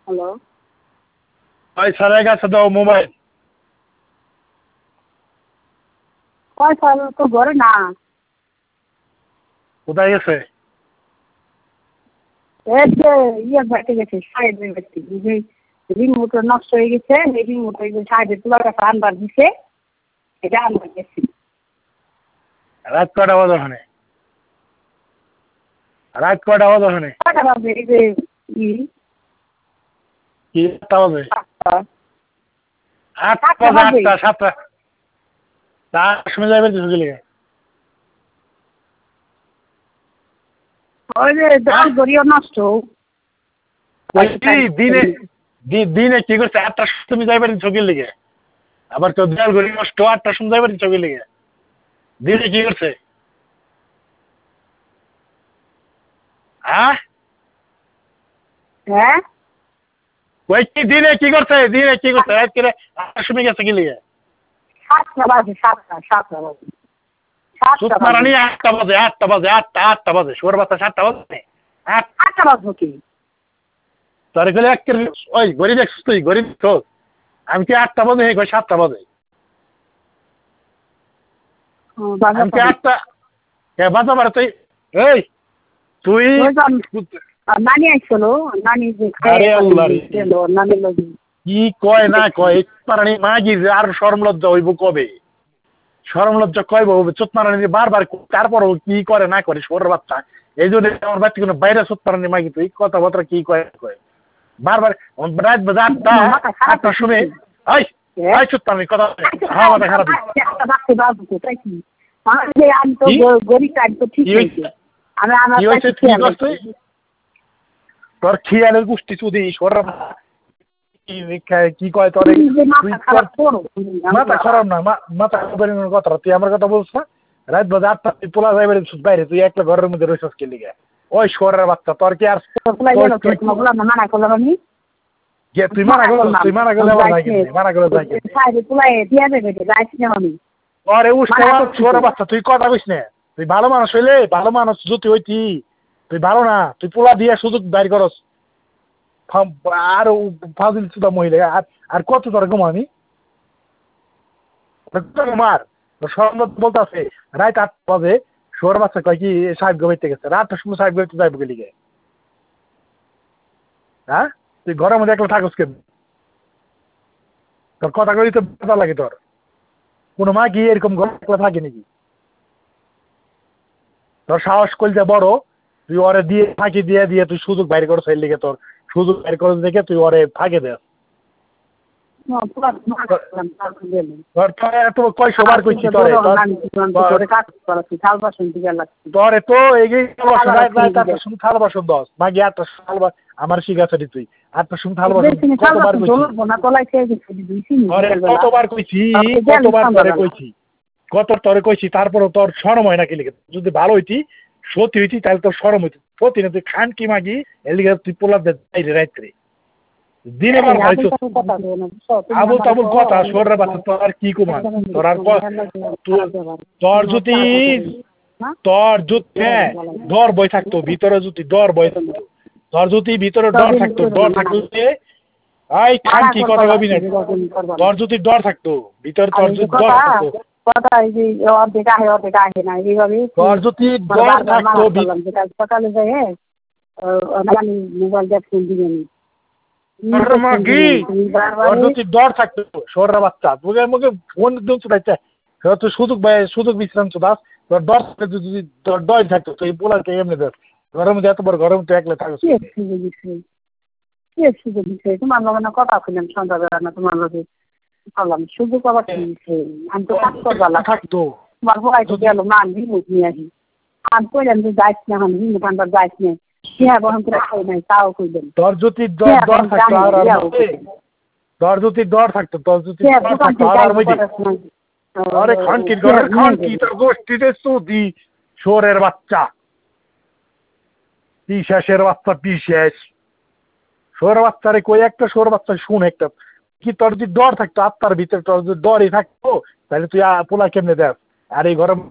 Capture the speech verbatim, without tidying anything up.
Hello. ওই স্যারের কাছে দাও মোবাইল। কয় স্যার তো ঘরে না। কোথায় গেছে? এই যে ইয়ে বাড়িতে গেছে, সাহেবের বাড়িতে। যে রিমোট নষ্ট হয়ে গেছে, এই রিমোট ওই যে সাহেবের তোলার কাছে আনবার দিছে, এটা আনবার গেছি। রাত কটা বাজে ওখানে? রাত কটা বাজে ওখানে? কয়টা বাজে? এই যে ই কি আটটা বাজে? সাতটা। আটটা সাতটা বাজে, বাজে। আটটা সাতটা। তার সময় যাবে তো গেলে। ওই যে হ্যাঁ? জল গড়িও নষ্ট। ওই কি দিনে দি- দিনে কি করছে? আটটার সময় তুমি যাইবে চোখের লিগে। আবার তো দেয়াল ঘড়ি নষ্ট, আটটার সময় যাইবে চোখের লিগে। দিনে কি করছে? হ্যাঁ? হ্যাঁ? ওই কি দিনে কি করছে? দিনে কি করছে? রাত করে আটটার সময় গেছে কি লিগে? সাতটা বাজে, সাতটা সাতটা বাজে। সাতটা সুতনা বাজে। রানী আটটা বাজে, আটটা বাজে, আটটা আটটা বাজে। সোর বাচ্চা সাতটা বাজে। আট আটটা বাজবো কি? তার গেলে এক ওই গরিব দেখছিস তুই গরিব তো। আমি কি আটটা বাজে হে সাতটা বাজে? ও, বাজে আমি কি কবে? আটটা কে বাজা পারে তুই? এই তুই ওই যে আর নানি আসছিল, নানি যে আরে খাইয়ে আল্লাহ রে, গেল, নানির লগে। কি কয় না কয় পারানি মাগির আর শরম লজ্জা হইব কবে? শরম লজ্জা কইব চোতমারানি বারবার তারপরও কি করে না করে সোর বাচ্চা। এই জন্য আমার বাচ্চা কোনো বাইরে চোতমারানি মাগি তুই কথাবার্তা কি কয় কয় বারবার রাত বাজে আটটা মাথা খারাপ আটটার সময়। ওই হ্যাঁ? ওই চোতমারানি কথা হ্যাঁ মাথা খারাপ। আমি তো কি গরিব আমি তো ঠিক কি হয়েছে। আমি আমার কি হয়েছে? কাছে কি খেয়াল করছ রাখি। তুই? তোর খেয়ালের গোষ্ঠী চুদি সোর কি কি কয় তোর তুমি যে তুই মাথা তোর খারাপ করো, তুমি মাথা আমার খারাপ না মা- মাথা খারাপ কথা না। তুই আমার কথা বলছ না? রাত বাজে আটটা তুই পোলা যাইবে বাইরে তুই একটা ঘরের মধ্যে রয়েছিস কে লিগে? ওই শোরের বাচ্চা তোর কি আর পোলা তোর গেল তুই তোমার পোলা না মানা করলাম আমি। যে তুই মানা মানা করছিস? করলাম তুই মানা করলে আবার যাই কেমনি? মানা করলে যাই কেমনি? সাইডে পোলাই দিয়া দেবে যাইছি না আমি। আরে উষ্টা মানা করছি তো। শোরের বাচ্চা তুই কথা কইস না। তুই ভালো মানুষ হইলে ভালো মানুষ যদি হইতি তুই ভালো না তুই পোলা দিয়ে সুযোগ বাইর করস। ফাম- আর ফাজিল সুদা মহিলা আর আর কত তোর ঘুমানি মার সরম বলতে আছে রাত আটটা বাজে শোর বাচ্চা কয় কি সাহেব গবাইতে গেছে রাতটার সময় সাহেব গবাইতে যাইব গেলি গে? হ্যাঁ তুই ঘরের মধ্যে একলা থাকস কেন? তোর কথা কই তো ভালো লাগে তোর? কোনো মা কি এরকম ঘরে একলা থাকে নাকি? তোর সাহস করলে বড় তুই ওরে দিয়ে ফাঁকি দিয়ে দিয়ে তুই সুযোগ বাইর করছ এর লিগে তোর সুযোগ বাইর করছ দেখে তুই ওরে ফাঁকে দেস। পোলা মানা করলাম তারপর গেলাম। তোর তোর এত কয় সবার কইছি তোরে তোর তোর- কাজ করাচ্ছি থাল বাসন দিকে লাগছি। তোরে তো এগিয়ে বাসন রাত রাত আবার আটটার সময় থাল বাসন দস মাগি আটটার সময় থাল বা- আমার শিখাছে তুই আটটার সময় থাল বাসন থাল কতবার বাসন কইছি? ধরবো না, তলায় খেয়ে গেছি দুইছি তোরে বিকেলবেলা। কতবার কইছি তারপরে গেলাম কতবার তোরে সন্ধ্যাবেলা। কইছি কত তোরে কইছি তারপরও তোর শরম হয় না কি লিখে? যদি ভালো হইতি সত্যি হইতি তাহলে তোর শরম হইতি সত্যি না তুই খান কি মাগি এর লিগে তুই পোলা দে রাত্রে দিনে বার এই আবুল হয়তো তাবুল কথা বলো না, বুঝছো? তুমি আবু আমার তাবুল তো কথা সর্রে বাচ্চা তোর আর কি কুমার তোর আর ক- তোর- তোর যদি তোর যদি হ্যাঁ ডর বই থাকতো ভিতরে যদি ডর বই থাকতো তোর যদি ভিতরে ডর থাকতো ডর থাকতো যে আই খান কি কথা কবি না তোর যদি ডর থাকতো ভিতরে তোর যদি ডর থাকতো কথা এই যে অর্ধেক আহে অর্ধেক আহে না এইভাবে তোর যদি ডর থাকতো ভি- সকালে যাই আমি মোবাইল দিয়ে ফোন দিবে তোর মাগি তোর যদি ডর থাকতো সর্রা বাচ্চা মুখে মুখে ফোন দিন চুদাইতে তুই সুযোগ ভাই সুযোগ বিশ্রাম চুদাস তোর ডর থাকতো যদি তোর ডর থাকতো তুই পোলাকে এমনি দেখ ঘরের মধ্যে এত বড় ঘরের মধ্যে একলা থাকস সুযোগ দিচ্ছে তোমার লগে না কথা শুনলাম সন্ধ্যাবেলা না তোমার লগে করলাম সুযোগ আবার কি দিচ্ছে? আমি তো কাজ করবার থাকতো তোমার ভয় তো গেল না আমি রিমোট নিয়ে আসি আমি কইলাম যে যাইস না আমি রিমোট আনবার যাইস না হ্যাঁ বহন করে খাই নাই তাও কইলেন তোর যদি ডর ডর থাকতো আর আর মধ্যে তোর যদি ডর থাকতো তোর যদি ডর থাকতো আর আর মধ্যে আরে খান কি ঘরের খান কি তোর গোষ্ঠীতে সুদি শোরের বাচ্চা পিশাসের বাচ্চা পিশেষ শোর বাচ্চারে কই একটা শোর বাচ্চা শুন একটা কি তোর যদি ডর থাকতো আত্মার ভিতরে তোর যদি ডরই থাকতো তাহলে তুই আ- পোলা কেমনে দেখ আর এই ঘরে